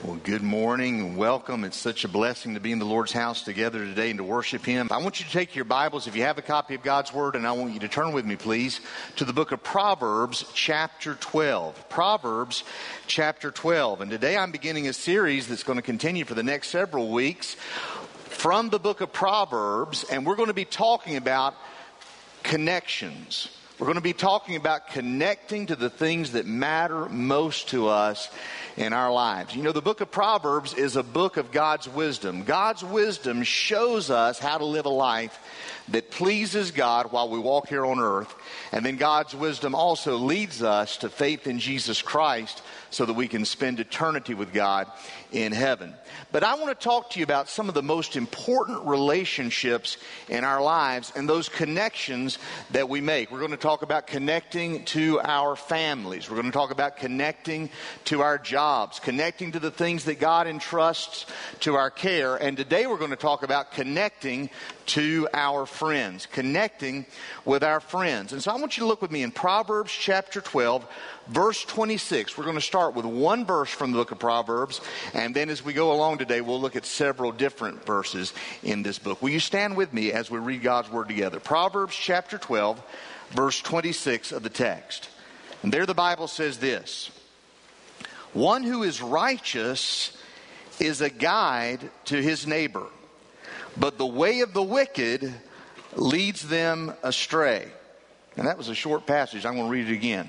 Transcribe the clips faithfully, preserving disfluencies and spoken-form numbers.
Well, good morning and welcome. It's such a blessing to be in the Lord's house together today and to worship Him. I want you to take your Bibles, if you have a copy of God's Word, and I want you to turn with me, please, to the book of Proverbs, chapter twelve. Proverbs, chapter twelve. And today I'm beginning a series that's going to continue for the next several weeks from the book of Proverbs, and we're going to be talking about connections. We're going to be talking about connecting to the things that matter most to us in our lives. You know, the book of Proverbs is a book of God's wisdom. God's wisdom shows us how to live a life that pleases God while we walk here on earth. And then God's wisdom also leads us to faith in Jesus Christ so that we can spend eternity with God in heaven. But I want to talk to you about some of the most important relationships in our lives and those connections that we make. We're going to talk about connecting to our families. We're going to talk about connecting to our jobs, connecting to the things that God entrusts to our care. And today we're going to talk about connecting to our friends, connecting with our friends. And so I want you to look with me in Proverbs chapter twelve, verse twenty-six. We're going to start with one verse from the book of Proverbs, and then as we go along today, we'll look at several different verses in this book. Will you stand with me as we read God's Word together? Proverbs chapter twelve, verse twenty-six of the text. And there the Bible says this: "One who is righteous is a guide to his neighbor, but the way of the wicked leads them astray." And that was a short passage. I'm going to read it again.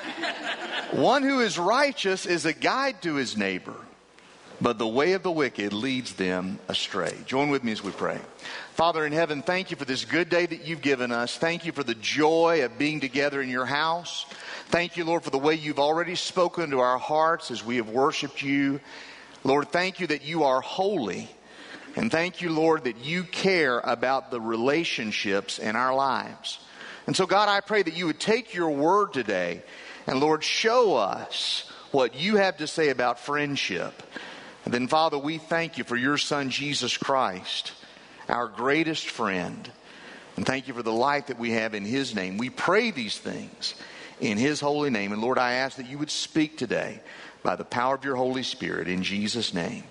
"One who is righteous is a guide to his neighbor, but the way of the wicked leads them astray." Join with me as we pray. Father in heaven, thank you for this good day that you've given us. Thank you for the joy of being together in your house. Thank you, Lord, for the way you've already spoken to our hearts as we have worshiped you. Lord, thank you that you are holy. And thank you, Lord, that you care about the relationships in our lives. And so, God, I pray that you would take your word today and, Lord, show us what you have to say about friendship. And then, Father, we thank you for your Son, Jesus Christ, our greatest friend. And thank you for the life that we have in his name. We pray these things in his holy name. And, Lord, I ask that you would speak today by the power of your Holy Spirit in Jesus' name.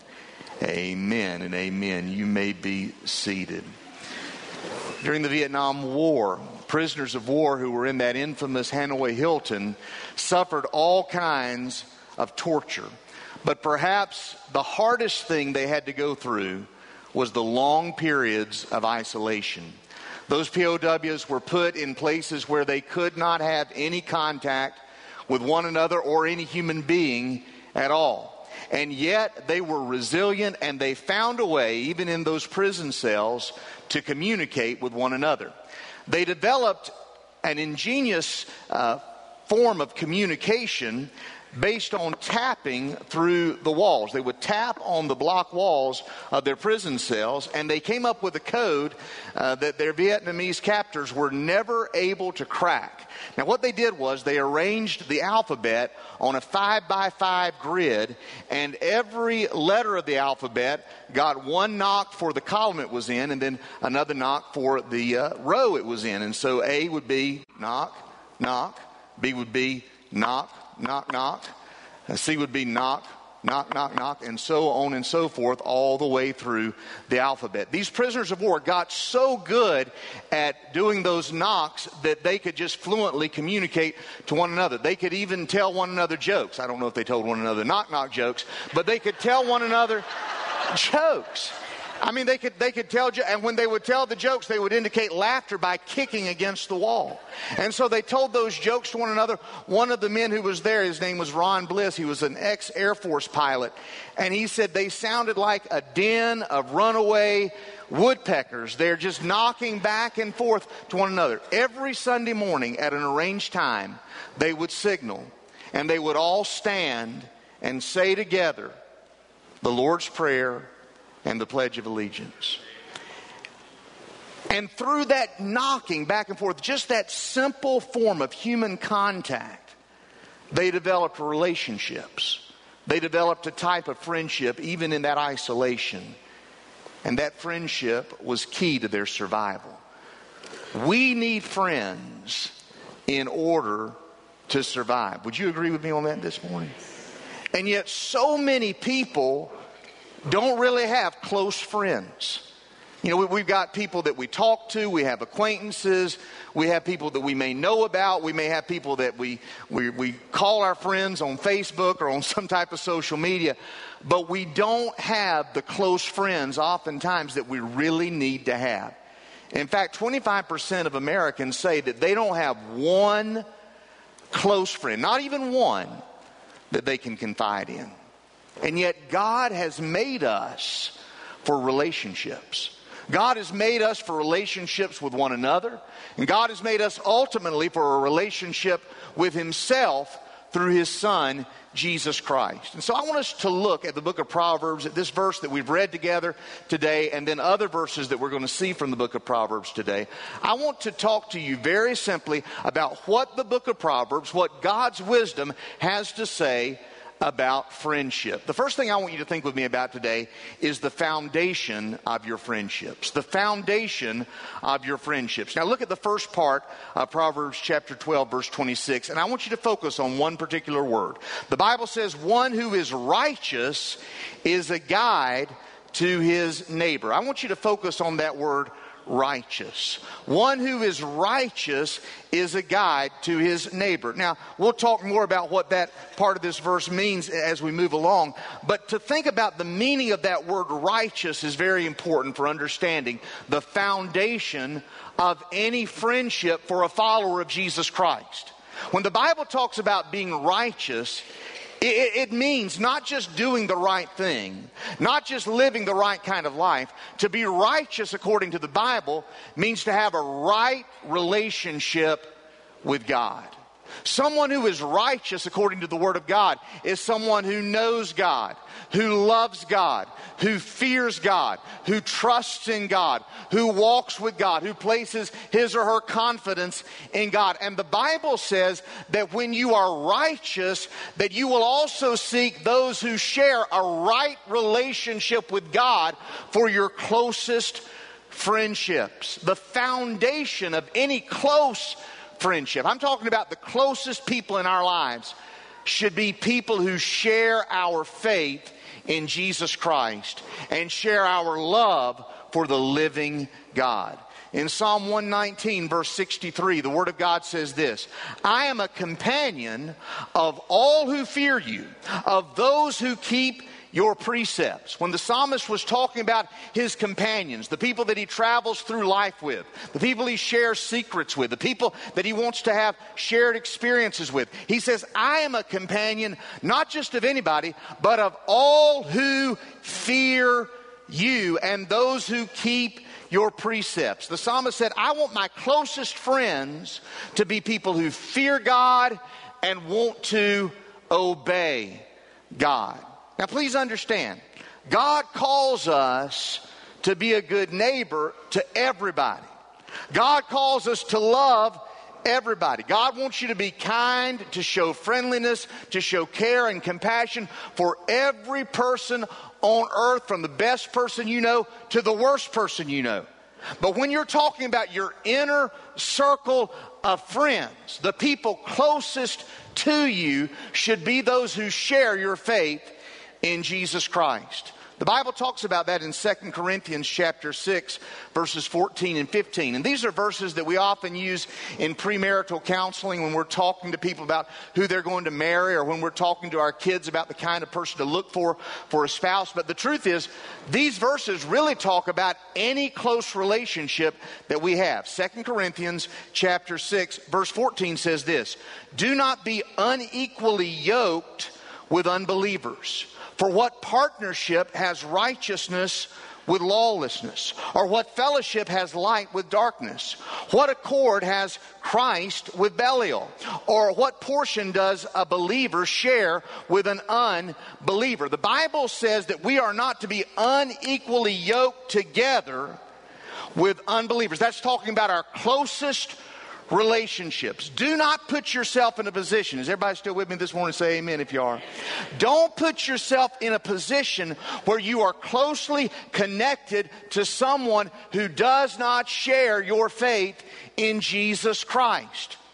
Amen and amen. You may be seated. During the Vietnam War, prisoners of war who were in that infamous Hanoi Hilton suffered all kinds of torture. But perhaps the hardest thing they had to go through was the long periods of isolation. Those P O Ws were put in places where they could not have any contact with one another or any human being at all. And yet they were resilient, and they found a way, even in those prison cells, to communicate with one another. They developed an ingenious uh, form of communication based on tapping through the walls. They would tap on the block walls of their prison cells, and they came up with a code uh, that their Vietnamese captors were never able to crack. Now, what they did was they arranged the alphabet on a five by five grid, and every letter of the alphabet got one knock for the column it was in, and then another knock for the uh, row it was in. And so A would be knock, knock. B would be knock, knock, knock. C would be knock, knock, knock, knock, and so on and so forth all the way through the alphabet. These prisoners of war got so good at doing those knocks that they could just fluently communicate to one another. They could even tell one another jokes. I don't know if they told one another knock-knock jokes, but they could tell one another jokes. I mean, they could they could tell, and when they would tell the jokes, they would indicate laughter by kicking against the wall. And so they told those jokes to one another. One of the men who was there, his name was Ron Bliss. He was an ex-Air Force pilot. And he said they sounded like a den of runaway woodpeckers. They're just knocking back and forth to one another. Every Sunday morning at an arranged time, they would signal, and they would all stand and say together the Lord's Prayer and the Pledge of Allegiance. And through that knocking back and forth, just that simple form of human contact, they developed relationships. They developed a type of friendship even in that isolation. And that friendship was key to their survival. We need friends in order to survive. Would you agree with me on that this morning? And yet so many people don't really have close friends. You know, we, we've got people that we talk to, we have acquaintances, we have people that we may know about, we may have people that we, we, we call our friends on Facebook or on some type of social media, but we don't have the close friends oftentimes that we really need to have. In fact, twenty-five percent of Americans say that they don't have one close friend, not even one, that they can confide in. And yet God has made us for relationships. God has made us for relationships with one another. And God has made us ultimately for a relationship with Himself through His Son, Jesus Christ. And so I want us to look at the book of Proverbs, at this verse that we've read together today, and then other verses that we're going to see from the book of Proverbs today. I want to talk to you very simply about what the book of Proverbs, what God's wisdom has to say about friendship. The first thing I want you to think with me about today is the foundation of your friendships. The foundation of your friendships. Now look at the first part of Proverbs chapter twelve, verse twenty-six, and I want you to focus on one particular word. The Bible says, one who is righteous is a guide to his neighbor. I want you to focus on that word, righteous. One who is righteous is a guide to his neighbor. Now, we'll talk more about what that part of this verse means as we move along, but to think about the meaning of that word righteous is very important for understanding the foundation of any friendship for a follower of Jesus Christ. When the Bible talks about being righteous, It, it means not just doing the right thing, not just living the right kind of life. To be righteous according to the Bible means to have a right relationship with God. Someone who is righteous according to the Word of God is someone who knows God, who loves God, who fears God, who trusts in God, who walks with God, who places his or her confidence in God. And the Bible says that when you are righteous, that you will also seek those who share a right relationship with God for your closest friendships. The foundation of any close friendship, I'm talking about the closest people in our lives, should be people who share our faith in Jesus Christ and share our love for the living God. In Psalm one nineteen, verse sixty-three, the Word of God says this, I am a companion of all who fear you, of those who keep your precepts. When the psalmist was talking about his companions, the people that he travels through life with, the people he shares secrets with, the people that he wants to have shared experiences with, he says, I am a companion not just of anybody, but of all who fear you and those who keep your precepts. The psalmist said, I want my closest friends to be people who fear God and want to obey God. Now please understand, God calls us to be a good neighbor to everybody. God calls us to love everybody. God wants you to be kind, to show friendliness, to show care and compassion for every person on earth, from the best person you know to the worst person you know. But when you're talking about your inner circle of friends, the people closest to you should be those who share your faith in Jesus Christ. The Bible talks about that in Second Corinthians chapter six, verses fourteen and fifteen. And these are verses that we often use in premarital counseling when we're talking to people about who they're going to marry, or when we're talking to our kids about the kind of person to look for for a spouse. But the truth is, these verses really talk about any close relationship that we have. Second Corinthians chapter six, verse fourteen says this, do not be unequally yoked with unbelievers. For what partnership has righteousness with lawlessness? Or what fellowship has light with darkness? What accord has Christ with Belial? Or what portion does a believer share with an unbeliever? The Bible says that we are not to be unequally yoked together with unbelievers. That's talking about our closest relationships. Do not put yourself in a position. Is everybody still with me this morning? Say amen if you are. Don't put yourself in a position where you are closely connected to someone who does not share your faith in Jesus Christ.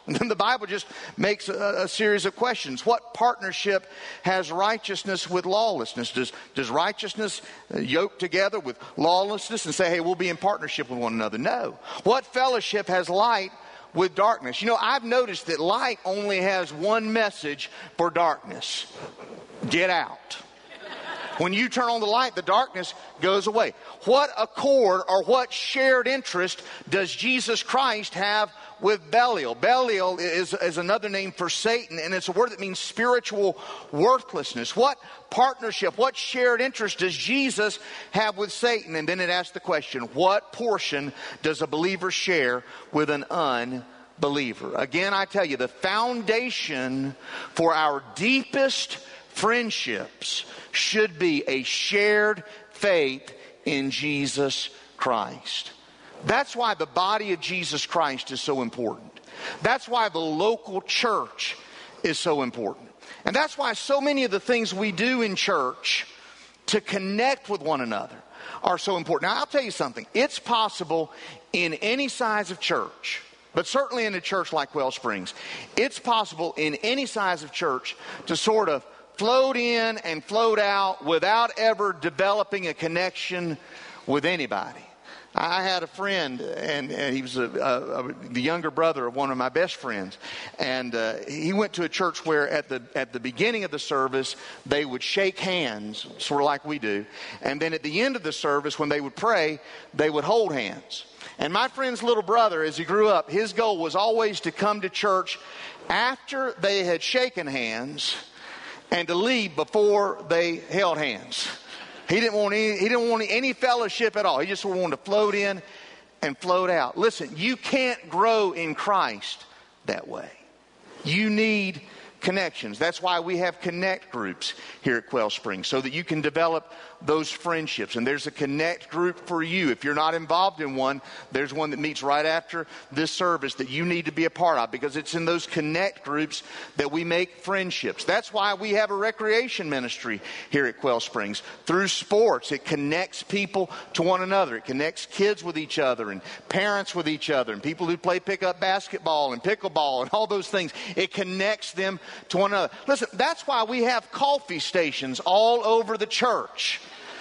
And then the Bible just makes a, a series of questions. What partnership has righteousness with lawlessness? Does, does righteousness yoke together with lawlessness and say, hey, we'll be in partnership with one another? No. What fellowship has light with darkness? You know, I've noticed that light only has one message for darkness. Get out. When you turn on the light, the darkness goes away. What accord or what shared interest does Jesus Christ have with Belial? Belial is, is another name for Satan, and it's a word that means spiritual worthlessness. What partnership, what shared interest does Jesus have with Satan? And then it asks the question, what portion does a believer share with an unbeliever? Again, I tell you, the foundation for our deepest friendships should be a shared faith in Jesus Christ. That's why the body of Jesus Christ is so important. That's why the local church is so important. And that's why so many of the things we do in church to connect with one another are so important. Now, I'll tell you something. It's possible in any size of church, but certainly in a church like Wellsprings, it's possible in any size of church to sort of float in and float out without ever developing a connection with anybody. I had a friend, and, and he was a, a, a, the younger brother of one of my best friends, and uh, he went to a church where at the at the beginning of the service they would shake hands, sort of like we do, and then at the end of the service when they would pray, they would hold hands. And my friend's little brother, as he grew up, his goal was always to come to church after they had shaken hands and to leave before they held hands. He didn't want any, he didn't want any fellowship at all. He just wanted to float in and float out. Listen, you can't grow in Christ that way. You need connections. That's why we have connect groups here at Quail Springs, so that you can develop those friendships. And there's a connect group for you. If you're not involved in one, there's one that meets right after this service that you need to be a part of, because it's in those connect groups that we make friendships. That's why we have a recreation ministry here at Quail Springs. Through sports, it connects people to one another. It connects kids with each other and parents with each other and people who play pickup basketball and pickleball and all those things. It connects them to one another. Listen, that's why we have coffee stations all over the church.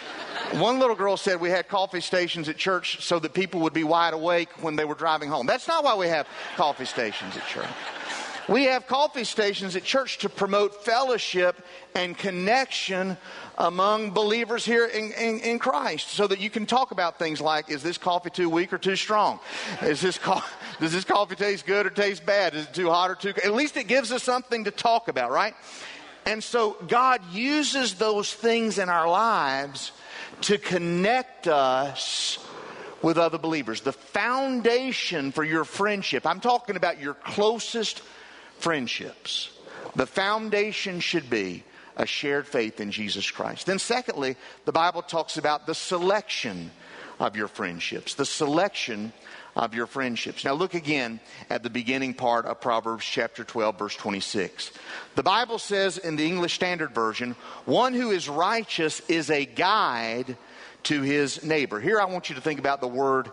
One little girl said we had coffee stations at church so that people would be wide awake when they were driving home. That's not why we have coffee stations at church. We have coffee stations at church to promote fellowship and connection among believers here in, in, in Christ, so that you can talk about things like, is this coffee too weak or too strong? Is this co- does this coffee taste good or taste bad? Is it too hot or too cold? At least it gives us something to talk about, right? And so God uses those things in our lives to connect us with other believers. The foundation for your friendship, I'm talking about your closest friendships. The foundation should be a shared faith in Jesus Christ. Then secondly, the Bible talks about the selection of your friendships. The selection of your friendships. Now look again at the beginning part of Proverbs chapter twelve, verse twenty-six. The Bible says in the English Standard Version, one who is righteous is a guide to his neighbor. Here I want you to think about the word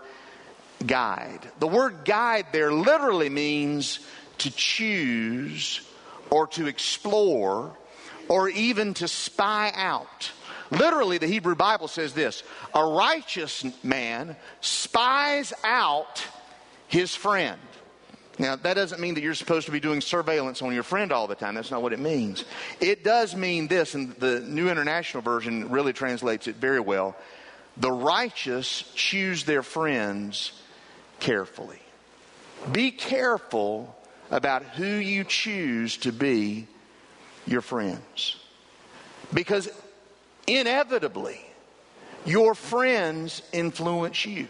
guide. The word guide there literally means to choose or to explore or even to spy out. Literally, the Hebrew Bible says this: a righteous man spies out his friend. Now, that doesn't mean that you're supposed to be doing surveillance on your friend all the time. That's not what it means. It does mean this, and the New International Version really translates it very well. The righteous choose their friends carefully. Be careful about who you choose to be your friends. Because inevitably, your friends influence you.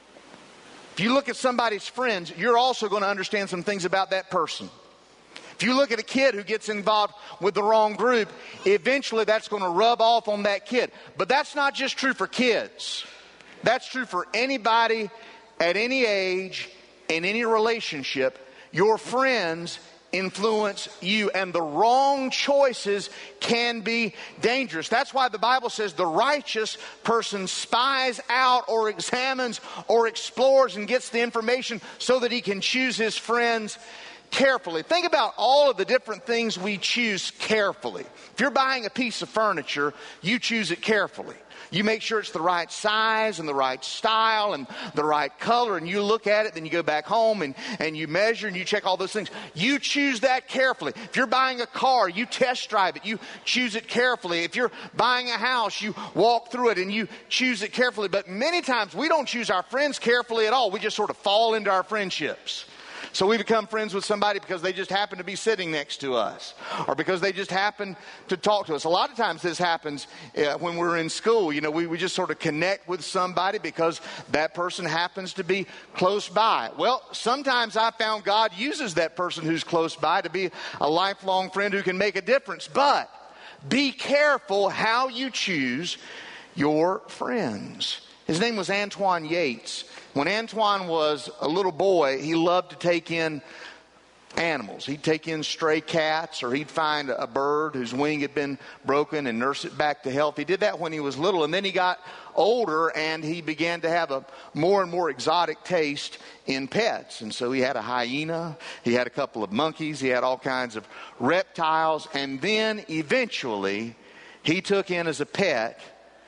If you look at somebody's friends, you're also going to understand some things about that person. If you look at a kid who gets involved with the wrong group, eventually that's going to rub off on that kid. But that's not just true for kids. That's true for anybody at any age, in any relationship. Your friends influence you, and the wrong choices can be dangerous. That's why the Bible says the righteous person spies out or examines or explores and gets the information so that he can choose his friends carefully. Think about all of the different things we choose carefully. If you're buying a piece of furniture, you choose it carefully. You make sure it's the right size and the right style and the right color, and you look at it, then you go back home and, and you measure and you check all those things. You choose that carefully. If you're buying a car, you test drive it. You choose it carefully. If you're buying a house, you walk through it and you choose it carefully. But many times we don't choose our friends carefully at all. We just sort of fall into our friendships. So we become friends with somebody because they just happen to be sitting next to us, or because they just happen to talk to us. A lot of times this happens uh, when we're in school. You know, we, we just sort of connect with somebody because that person happens to be close by. Well, sometimes I found God uses that person who's close by to be a lifelong friend who can make a difference. But be careful how you choose your friends. His name was Antoine Yates. When Antoine was a little boy, he loved to take in animals. He'd take in stray cats, or he'd find a bird whose wing had been broken and nurse it back to health. He did that when he was little, and then he got older and he began to have a more and more exotic taste in pets. And so he had a hyena, he had a couple of monkeys, he had all kinds of reptiles, and then eventually he took in as a pet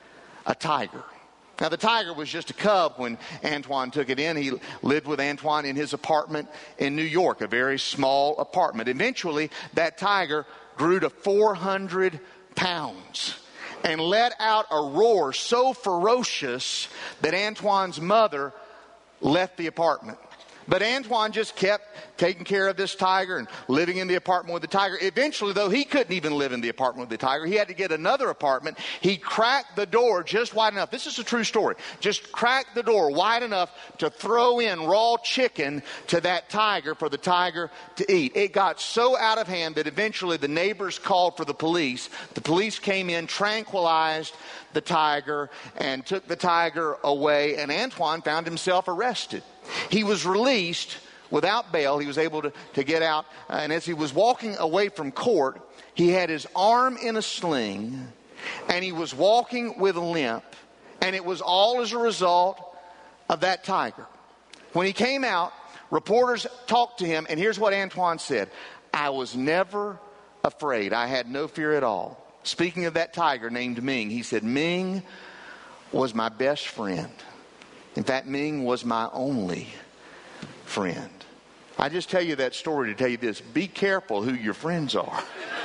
a tiger. Now, the tiger was just a cub when Antoine took it in. He lived with Antoine in his apartment in New York, a very small apartment. Eventually, that tiger grew to four hundred pounds and let out a roar so ferocious that Antoine's mother left the apartment. But Antoine just kept taking care of this tiger and living in the apartment with the tiger. Eventually, though, he couldn't even live in the apartment with the tiger. He had to get another apartment. He cracked the door just wide enough. This is a true story. Just cracked the door wide enough to throw in raw chicken to that tiger for the tiger to eat. It got so out of hand that eventually the neighbors called for the police. The police came in, tranquilized the tiger, and took the tiger away. And Antoine found himself arrested. He was released without bail. He was able to, to get out. Uh, and as he was walking away from court, he had his arm in a sling, and he was walking with a limp. And it was all as a result of that tiger. When he came out, reporters talked to him, and here's what Antoine said: "I was never afraid. I had no fear at all." Speaking of that tiger named Ming, he said, "Ming was my best friend. In fact, Ming was my only friend." I just tell you that story to tell you this: be careful who your friends are.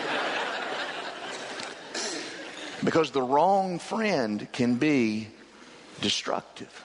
Because the wrong friend can be destructive.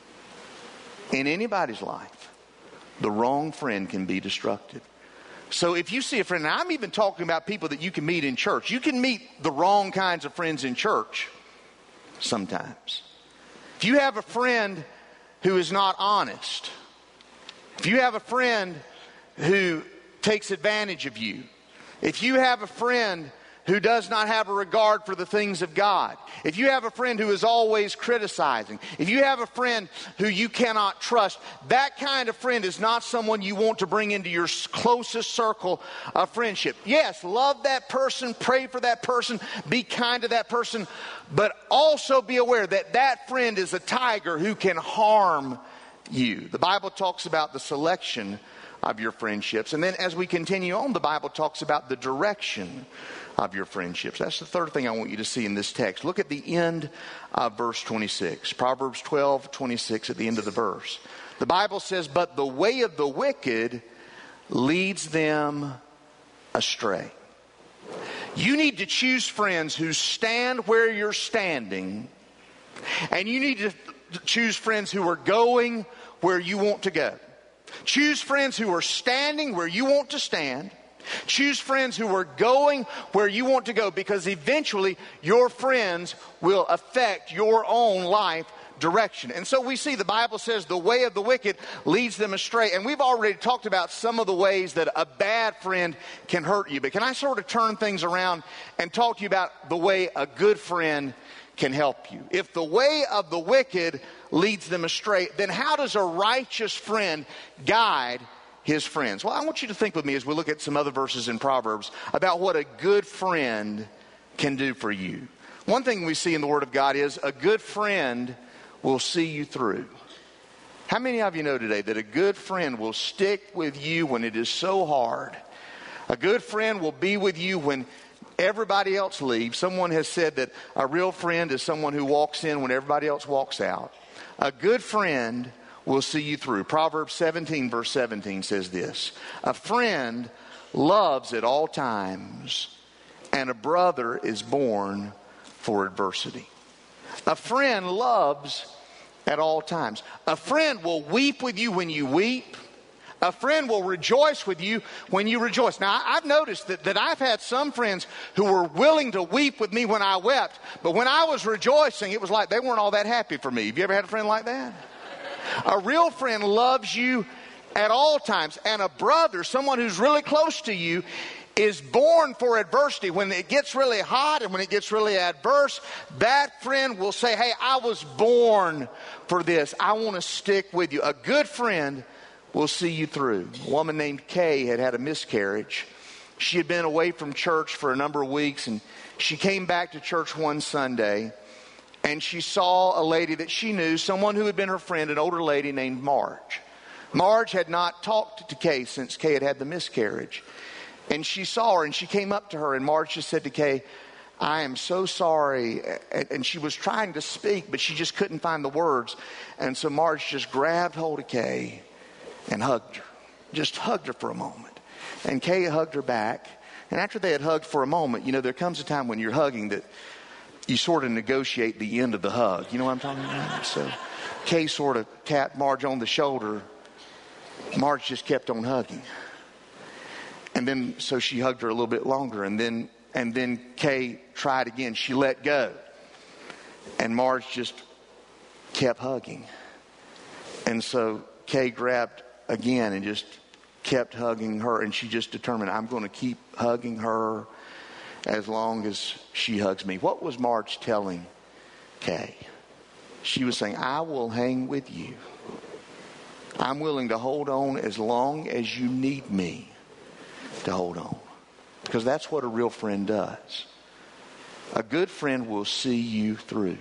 In anybody's life, the wrong friend can be destructive. So if you see a friend, and I'm even talking about people that you can meet in church. You can meet the wrong kinds of friends in church sometimes. If you have a friend who is not honest, if you have a friend who takes advantage of you, if you have a friend who does not have a regard for the things of God, if you have a friend who is always criticizing, if you have a friend who you cannot trust, that kind of friend is not someone you want to bring into your closest circle of friendship. Yes, love that person, pray for that person, be kind to that person, but also be aware that that friend is a tiger who can harm you. The Bible talks about the selection of your friendships. And then as we continue on, the Bible talks about the direction of your friendships. That's the third thing I want you to see in this text. Look at the end of verse twenty-six. Proverbs twelve twenty-six at the end of the verse. The Bible says, "But the way of the wicked leads them astray." You need to choose friends who stand where you're standing, and you need to choose friends who are going where you want to go. Choose friends who are standing where you want to stand. Choose friends who are going where you want to go, because eventually your friends will affect your own life direction. And so we see the Bible says the way of the wicked leads them astray. And we've already talked about some of the ways that a bad friend can hurt you. But can I sort of turn things around and talk to you about the way a good friend can help you? If the way of the wicked leads them astray, then how does a righteous friend guide his friends? Well, I want you to think with me as we look at some other verses in Proverbs about what a good friend can do for you. One thing we see in the Word of God is a good friend will see you through. How many of you know today that a good friend will stick with you when it is so hard? A good friend will be with you when everybody else leaves. Someone has said that a real friend is someone who walks in when everybody else walks out. A good friend will see you through. Proverbs seventeen verse seventeen says this: a friend loves at all times, and a brother is born for adversity. A friend loves at all times. A friend will weep with you when you weep. A friend will rejoice with you when you rejoice. Now, I've noticed that, that I've had some friends who were willing to weep with me when I wept, but when I was rejoicing, it was like they weren't all that happy for me. Have you ever had a friend like that? A real friend loves you at all times. And a brother, someone who's really close to you, is born for adversity. When it gets really hot and when it gets really adverse, that friend will say, hey, I was born for this. I want to stick with you. A good friend will see you through. A woman named Kay had had a miscarriage. She had been away from church for a number of weeks, and she came back to church one Sunday, and she saw a lady that she knew, someone who had been her friend, an older lady named Marge. Marge had not talked to Kay since Kay had had the miscarriage. And she saw her, and she came up to her, and Marge just said to Kay, I am so sorry. And she was trying to speak, but she just couldn't find the words. And so Marge just grabbed hold of Kay and hugged her. Just hugged her for a moment. And Kay hugged her back. And after they had hugged for a moment, you know, there comes a time when you're hugging that you sort of negotiate the end of the hug. You know what I'm talking about? So Kay sort of tapped Marge on the shoulder. Marge just kept on hugging. And then, so she hugged her a little bit longer. And then, and then Kay tried again. She let go. And Marge just kept hugging. And so Kay grabbed again and just kept hugging her. And she just determined, I'm going to keep hugging her as long as she hugs me. What was Marge telling Kay? She was saying, I will hang with you. I'm willing to hold on as long as you need me to hold on. Because that's what a real friend does. A good friend will see you through.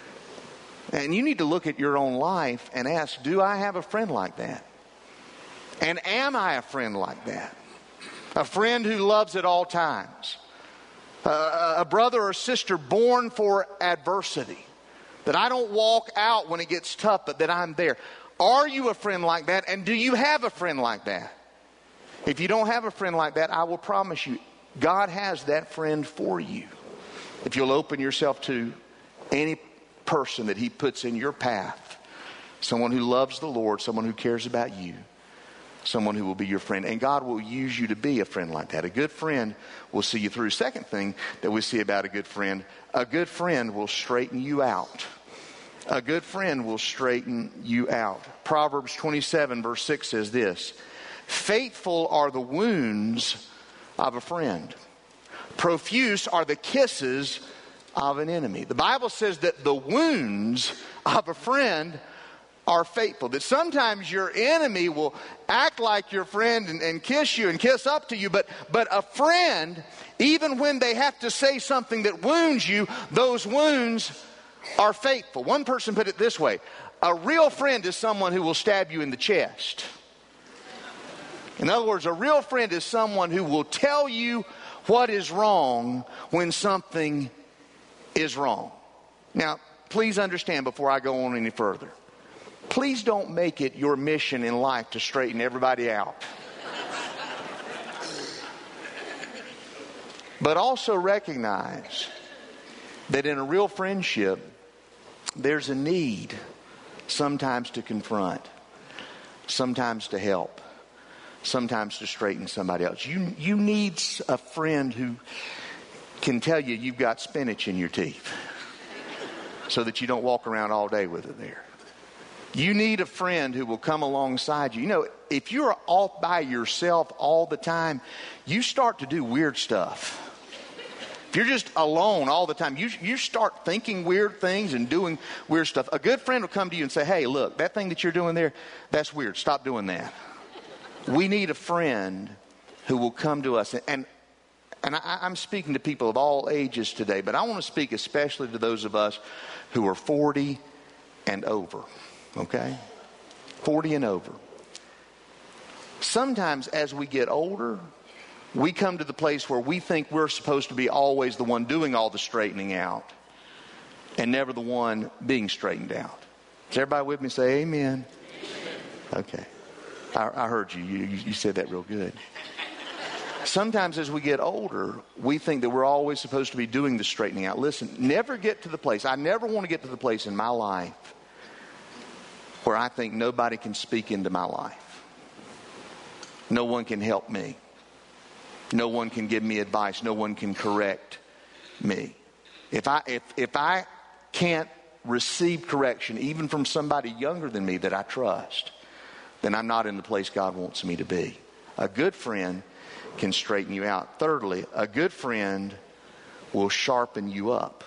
And you need to look at your own life and ask, do I have a friend like that? And am I a friend like that? A friend who loves at all times. Uh, a brother or sister born for adversity. That I don't walk out when it gets tough, but that I'm there. Are you a friend like that? And do you have a friend like that? If you don't have a friend like that, I will promise you, God has that friend for you. If you'll open yourself to any person that He puts in your path, someone who loves the Lord, someone who cares about you, someone who will be your friend. And God will use you to be a friend like that. A good friend will see you through. Second thing that we see about a good friend, a good friend will straighten you out. A good friend will straighten you out. Proverbs twenty-seven verse six says this: faithful are the wounds of a friend. Profuse are the kisses of an enemy. The Bible says that the wounds of a friend are faithful. That sometimes your enemy will act like your friend and, and kiss you and kiss up to you. But, but a friend, even when they have to say something that wounds you, those wounds are faithful. One person put it this way: a real friend is someone who will stab you in the chest. In other words, a real friend is someone who will tell you what is wrong when something is wrong. Now, please understand before I go on any further. Please don't make it your mission in life to straighten everybody out. But also recognize that in a real friendship, there's a need sometimes to confront, sometimes to help, sometimes to straighten somebody else. You, you need a friend who can tell you you've got spinach in your teeth so that you don't walk around all day with it there. You need a friend who will come alongside you. You know, if you're off by yourself all the time, you start to do weird stuff. If you're just alone all the time, you, you start thinking weird things and doing weird stuff. A good friend will come to you and say, hey, look, that thing that you're doing there, that's weird. Stop doing that. We need a friend who will come to us. And, and I, I'm speaking to people of all ages today, but I want to speak especially to those of us who are forty and over. Okay? forty and over. Sometimes as we get older, we come to the place where we think we're supposed to be always the one doing all the straightening out and never the one being straightened out. Is everybody with me? Say amen. Okay. I, I heard you. you. You said that real good. Sometimes as we get older, we think that we're always supposed to be doing the straightening out. Listen, never get to the place. I never want to get to the place in my life where I think nobody can speak into my life. No one can help me. No one can give me advice. No one can correct me. If I if if I can't receive correction, even from somebody younger than me that I trust, then I'm not in the place God wants me to be. A good friend can straighten you out. Thirdly, a good friend will sharpen you up.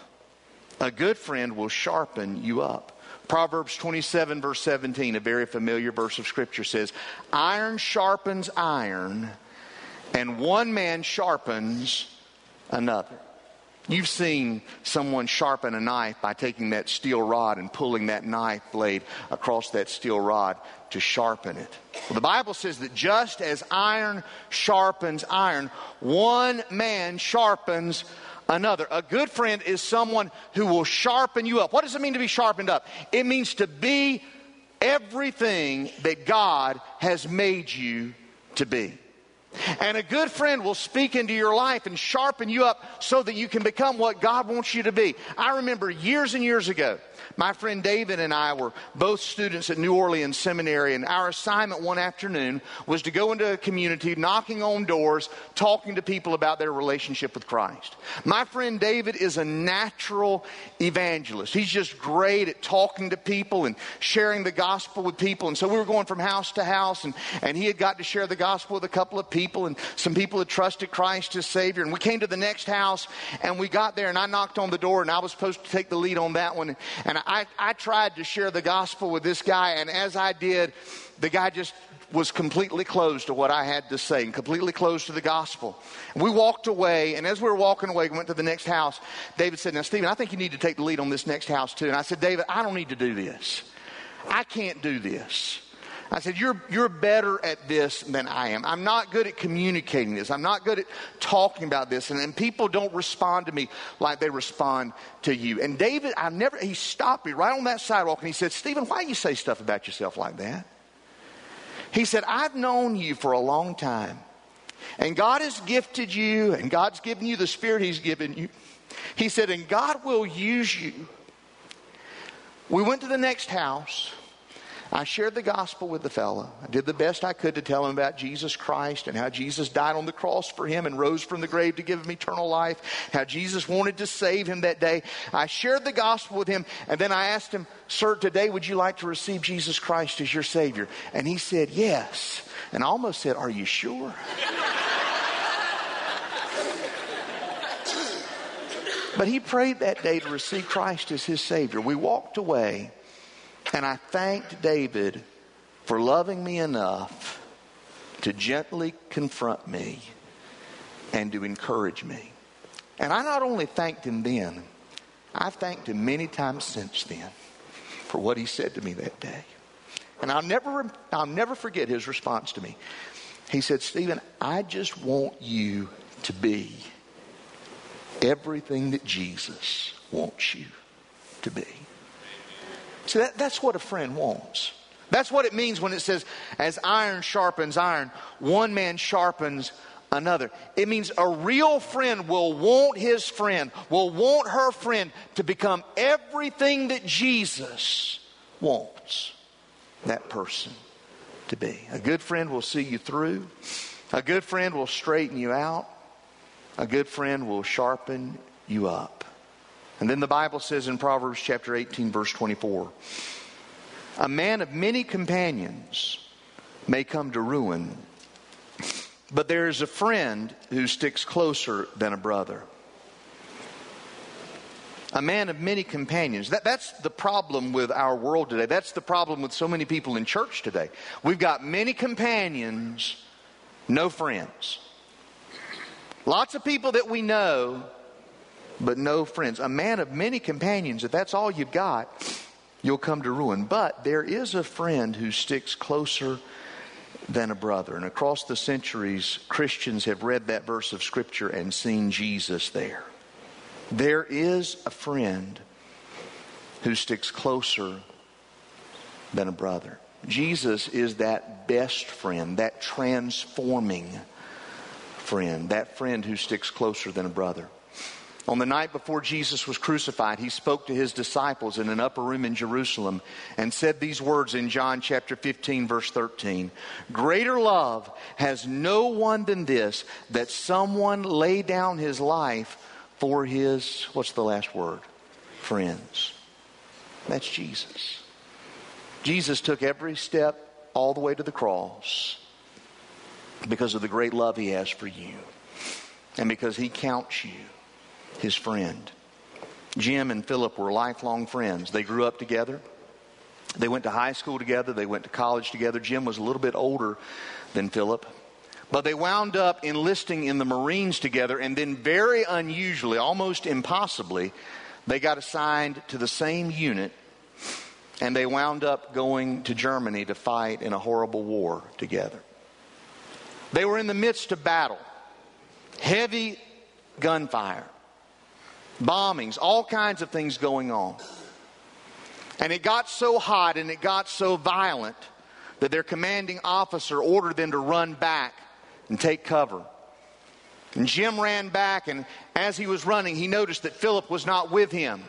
A good friend will sharpen you up. Proverbs twenty-seven verse seventeen, a very familiar verse of Scripture, says, iron sharpens iron, and one man sharpens another. You've seen someone sharpen a knife by taking that steel rod and pulling that knife blade across that steel rod to sharpen it. Well, the Bible says that just as iron sharpens iron, one man sharpens another. A good friend is someone who will sharpen you up. What does it mean to be sharpened up? It means to be everything that God has made you to be. And a good friend will speak into your life and sharpen you up so that you can become what God wants you to be. I remember years and years ago, my friend David and I were both students at New Orleans Seminary, and our assignment one afternoon was to go into a community, knocking on doors, talking to people about their relationship with Christ. My friend David is a natural evangelist. He's just great at talking to people and sharing the gospel with people. And so we were going from house to house, and, and he had got to share the gospel with a couple of people, and some people had trusted Christ as Savior. And we came to the next house, and we got there, and I knocked on the door, and I was supposed to take the lead on that one. And I, I tried to share the gospel with this guy, and as I did, the guy just was completely closed to what I had to say and completely closed to the gospel. And we walked away, and as we were walking away, we went to the next house. David said, now, Stephen, I think you need to take the lead on this next house too. And I said, David, I don't need to do this. I can't do this. I said, you're you're better at this than I am. I'm not good at communicating this. I'm not good at talking about this. And, and people don't respond to me like they respond to you. And David, I never, he stopped me right on that sidewalk and he said, Stephen, why do you say stuff about yourself like that? He said, I've known you for a long time. And God has gifted you, and God's given you the Spirit He's given you. He said, and God will use you. We went to the next house. I shared the gospel with the fella. I did the best I could to tell him about Jesus Christ and how Jesus died on the cross for him and rose from the grave to give him eternal life, how Jesus wanted to save him that day. I shared the gospel with him, and then I asked him, sir, today would you like to receive Jesus Christ as your Savior? And he said, yes. And I almost said, are you sure? But he prayed that day to receive Christ as his Savior. We walked away. And I thanked David for loving me enough to gently confront me and to encourage me. And I not only thanked him then, I thanked him many times since then for what he said to me that day. And I'll never, I'll never forget his response to me. He said, Stephen, I just want you to be everything that Jesus wants you to be. So that, that's what a friend wants. That's what it means when it says, as iron sharpens iron, one man sharpens another. It means a real friend will want his friend, will want her friend to become everything that Jesus wants that person to be. A good friend will see you through. A good friend will straighten you out. A good friend will sharpen you up. And then the Bible says in Proverbs chapter eighteen, verse twenty-four, a man of many companions may come to ruin, but there is a friend who sticks closer than a brother. A man of many companions. That, that's the problem with our world today. That's the problem with so many people in church today. We've got many companions, no friends. Lots of people that we know, but no friends. A man of many companions, if that's all you've got, you'll come to ruin. But there is a friend who sticks closer than a brother. And across the centuries, Christians have read that verse of Scripture and seen Jesus there. There is a friend who sticks closer than a brother. Jesus is that best friend, that transforming friend, that friend who sticks closer than a brother. On the night before Jesus was crucified, he spoke to his disciples in an upper room in Jerusalem and said these words in John chapter fifteen, verse thirteen. Greater love has no one than this, that someone lay down his life for his, what's the last word? Friends. That's Jesus. Jesus took every step all the way to the cross because of the great love he has for you and because he counts you his friend. Jim and Philip were lifelong friends. They grew up together. They went to high school together. They went to college together. Jim was a little bit older than Philip. But they wound up enlisting in the Marines together, and then very unusually, almost impossibly, they got assigned to the same unit, and they wound up going to Germany to fight in a horrible war together. They were in the midst of battle, heavy gunfire, bombings, all kinds of things going on. And it got so hot and it got so violent that their commanding officer ordered them to run back and take cover. And Jim ran back, and as he was running, he noticed that Philip was not with him.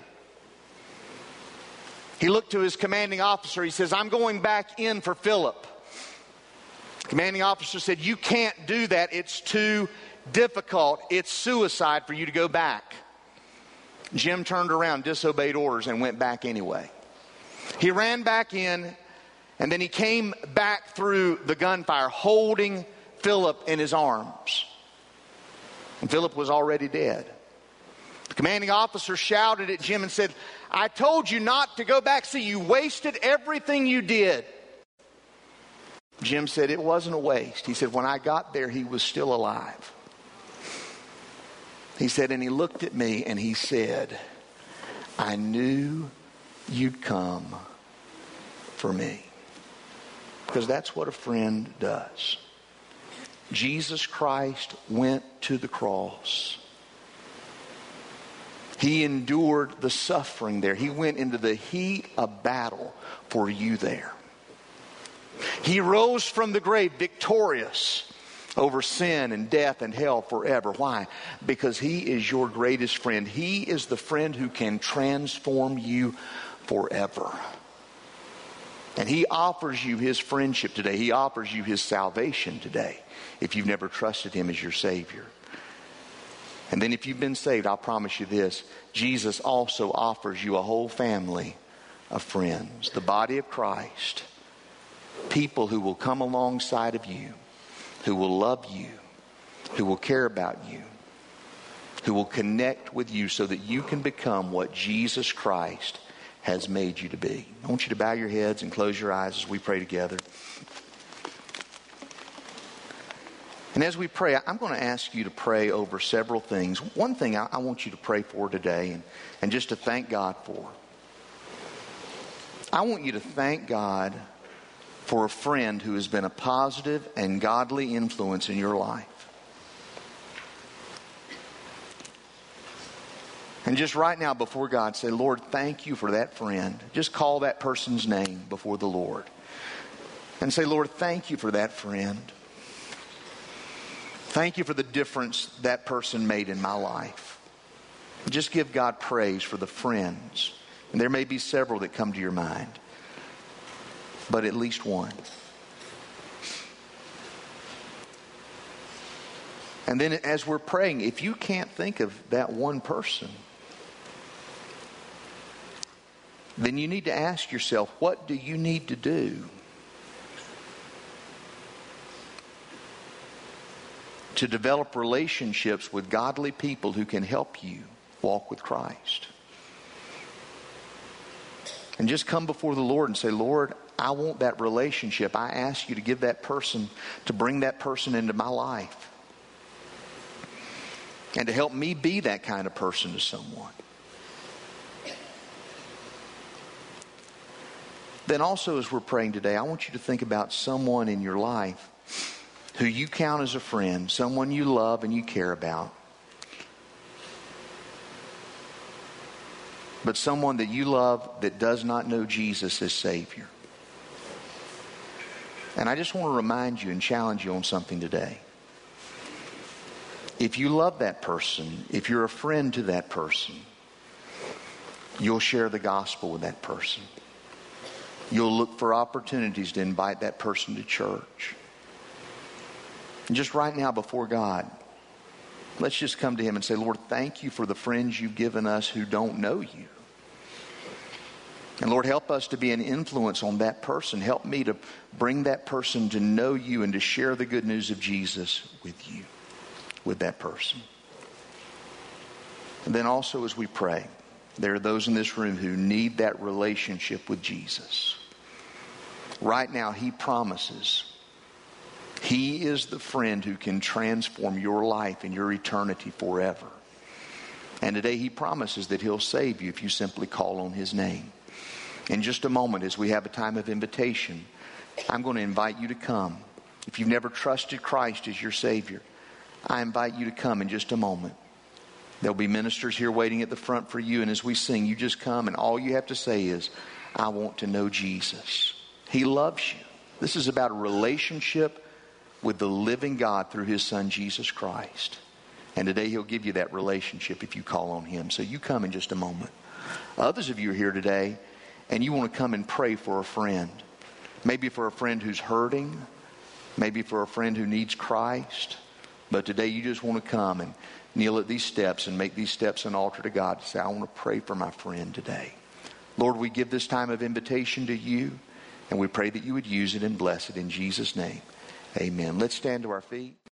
He looked to his commanding officer. He says, I'm going back in for Philip. The commanding officer said, you can't do that. It's too difficult. It's suicide for you to go back. Jim turned around, disobeyed orders, and went back anyway. He ran back in, and then he came back through the gunfire, holding Philip in his arms. And Philip was already dead. The commanding officer shouted at Jim and said, I told you not to go back. See, you wasted everything you did. Jim said, it wasn't a waste. He said, when I got there, he was still alive. He said, and he looked at me and he said, I knew you'd come for me. Because that's what a friend does. Jesus Christ went to the cross. He endured the suffering there. He went into the heat of battle for you there. He rose from the grave victorious over sin and death and hell forever. Why? Because he is your greatest friend. He is the friend who can transform you forever. And he offers you his friendship today. He offers you his salvation today if you've never trusted him as your Savior. And then if you've been saved, I'll promise you this, Jesus also offers you a whole family of friends, the body of Christ, people who will come alongside of you, who will love you, who will care about you, who will connect with you so that you can become what Jesus Christ has made you to be. I want you to bow your heads and close your eyes as we pray together. And as we pray, I'm going to ask you to pray over several things. One thing I, I want you to pray for today and, and just to thank God for. I want you to thank God for a friend who has been a positive and godly influence in your life. And just right now before God, say, Lord, thank you for that friend. Just call that person's name before the Lord. And say, Lord, thank you for that friend. Thank you for the difference that person made in my life. Just give God praise for the friends. And there may be several that come to your mind, but at least one. And then as we're praying, if you can't think of that one person, then you need to ask yourself, what do you need to do to develop relationships with godly people who can help you walk with Christ? And just come before the Lord and say, Lord, I want that relationship. I ask you to give that person, to bring that person into my life. And to help me be that kind of person to someone. Then also, as we're praying today, I want you to think about someone in your life who you count as a friend, someone you love and you care about, but someone that you love that does not know Jesus as Savior. And I just want to remind you and challenge you on something today. If you love that person, if you're a friend to that person, you'll share the gospel with that person. You'll look for opportunities to invite that person to church. And just right now before God, let's just come to Him and say, Lord, thank you for the friends you've given us who don't know you. And Lord, help us to be an influence on that person. Help me to bring that person to know you and to share the good news of Jesus with you, with that person. And then also as we pray, there are those in this room who need that relationship with Jesus. Right now, He promises He is the friend who can transform your life and your eternity forever. And today He promises that He'll save you if you simply call on His name. In just a moment, as we have a time of invitation, I'm going to invite you to come. If you've never trusted Christ as your Savior, I invite you to come in just a moment. There'll be ministers here waiting at the front for you. And as we sing, you just come and all you have to say is, I want to know Jesus. He loves you. This is about a relationship with the living God through His Son, Jesus Christ. And today He'll give you that relationship if you call on Him. So you come in just a moment. Others of you are here today and you want to come and pray for a friend. Maybe for a friend who's hurting. Maybe for a friend who needs Christ. But today you just want to come and kneel at these steps and make these steps an altar to God to say, I want to pray for my friend today. Lord, we give this time of invitation to you, and we pray that you would use it and bless it in Jesus' name. Amen. Let's stand to our feet.